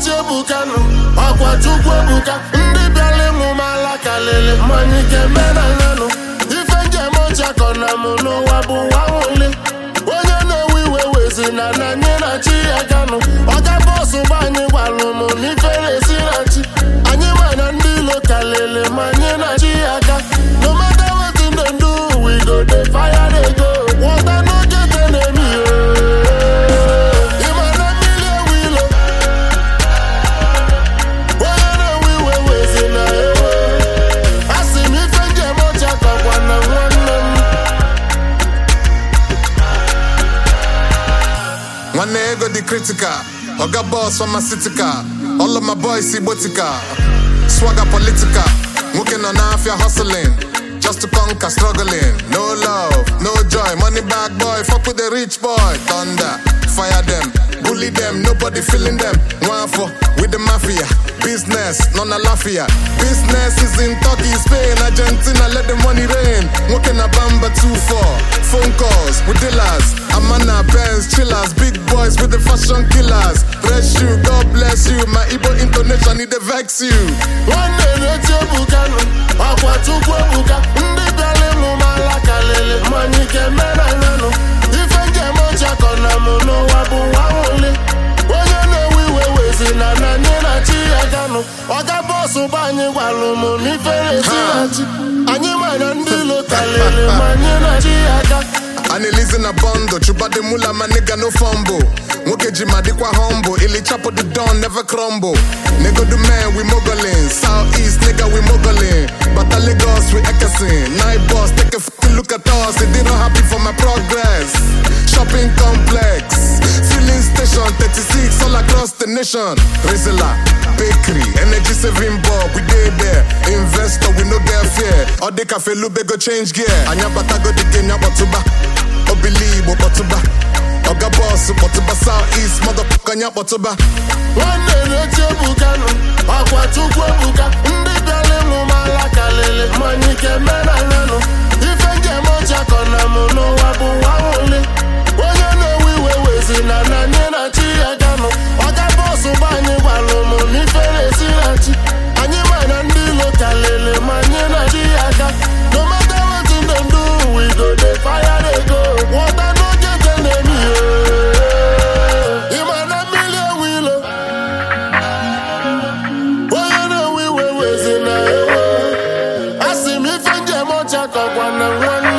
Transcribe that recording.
na-eti ebukanu ọkwa Chukwu ebuka ndị bịara ịmụ m ala kalịlị mmanya ike mena nyanụ ife njem ọchakọ na mụ n'ụwa bụ nwa nwụli onye na-ewe iwe wezi na anyị na chi ya ganụ ọga bọsụ gba anyị gwalụ m n'ife na-esi na chi anyị mana ndị ilo kalịlị ma anyị na chi ya ga no matter wetin dem do we go dey fire dey go water no get enemy One ego the critical, Oga boss pharmaceutical. All of my boys botica, swagger political. Working on half your hustling, just to conquer struggling. No love, no joy, money bag boy. Fuck with the rich boy, thunder, fire them, bully them, nobody feeling them. One for with the mafia, business, none a lafia. Business is in Turkey, Spain, Argentina, let the money rain. Working a bamba 2-4, phone calls with dealers. Amana, Benz, chillers, big boys with the fashion killers. Bless you, God bless you. My Igbo intonation, need to vex you. One day, na-eti ebukanu ọkwa Chukwu ebuka ndị bịara ịmụ m ala kalịlị mmanya ike mena nyanụ ife njem ọchakọ na mụ n'ụwa bụ nwa nwụli onye na-ewe iwe wezi na anyị na chi ya ganụ ọga bọsụ gba anyị gwalụ m n'ife na-esi na chi anyị mana ndị ilo kalịlị ma anyị na chi ya ga Annalise in a bundle, chuba the mula, my nigga no fumble. Woke jima dikwa humble, illy chop of the dawn never crumble. Nigga the man, we moguling. Southeast, nigga, we moguling. But Lagos, we echoing. Night boss, take a fucking look at us. They didn't happy for my progress. Shopping complex, filling station 36 all across the nation. Rizla, bakery, energy saving bulb, we did there. Investor, we no get fear. All the cafe lube go change gear. Anya bata go the game, nyabatuba. Obili, botuba. Oga boss, botuba Southeast, motherfucker, nyabatuba. One day, na-eti ebukanu ọkwa Chukwu ebuka ndị bịara ịmụ m ala kalịlị mmanya ike mena nyanụ ife njem ọchakọ na mụ n'ụwa bụ nwa nwụli onye na-ewe iwe wezi na anyị na chi ya ganụ ọga bọsụ gba anyị gwalụ m n'ife na-esi na chi anyị mana ndị ilo kalịlị ma anyị na chi ya ga no matter wetin dem do we go dey fire dey go water no get enemy ịmana mmiri ewu ilo onye na-ewe iwe wezi na ewo asị m ife njem ọchakọ gwa na nwanne